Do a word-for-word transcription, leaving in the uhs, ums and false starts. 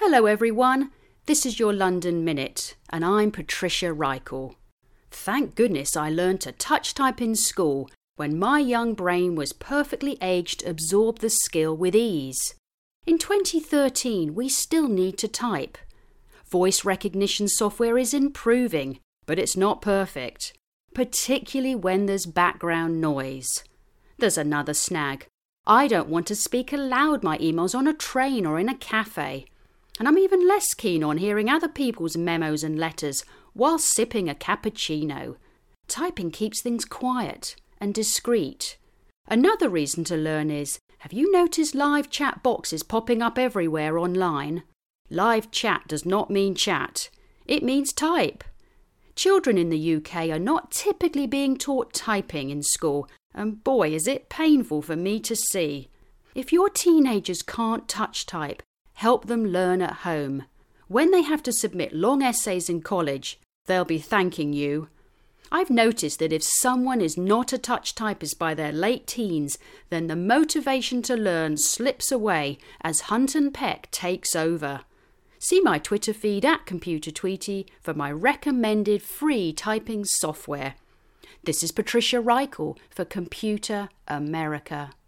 Hello everyone, this is your London Minute and I'm Patricia Reichel. Thank goodness I learned to touch type in school when my young brain was perfectly aged to absorb the skill with ease. In twenty thirteen we still need to type. Voice recognition software is improving, but it's not perfect, particularly when there's background noise. There's another snag. I don't want to speak aloud my emails on a train or in a cafe. And I'm even less keen on hearing other people's memos and letters while sipping a cappuccino. Typing keeps things quiet and discreet. Another reason to learn is, have you noticed live chat boxes popping up everywhere online? Live chat does not mean chat. It means type. Children in the U K are not typically being taught typing in school, and boy is it painful for me to see. If your teenagers can't touch type, help them learn at home. When they have to submit long essays in college, they'll be thanking you. I've noticed that if someone is not a touch typist by their late teens, then the motivation to learn slips away as Hunt and Peck takes over. See my Twitter feed at Computer Tweety for my recommended free typing software. This is Patricia Reichel for Computer America.